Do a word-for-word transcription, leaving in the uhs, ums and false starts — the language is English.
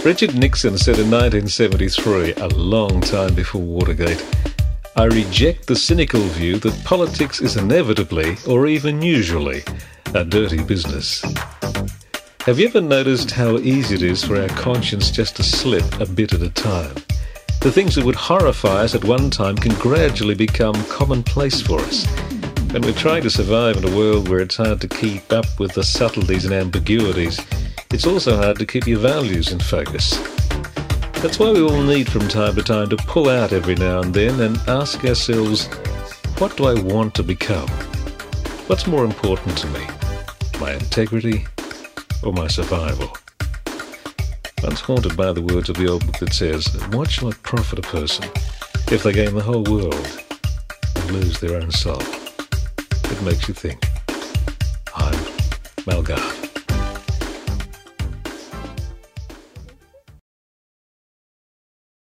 Richard Nixon said in nineteen seventy-three, a long time before Watergate, "I reject the cynical view that politics is inevitably, or even usually, a dirty business." Have you ever noticed how easy it is for our conscience just to slip a bit at a time? The things that would horrify us at one time can gradually become commonplace for us. When we're trying to survive in a world where it's hard to keep up with the subtleties and ambiguities, it's also hard to keep your values in focus. That's why we all need from time to time to pull out every now and then and ask ourselves, what do I want to become? What's more important to me? My integrity or my survival? Once haunted by the words of the old book that says, "What shall it profit a person if they gain the whole world and lose their own soul?" It makes you think. I'm Mal Garth.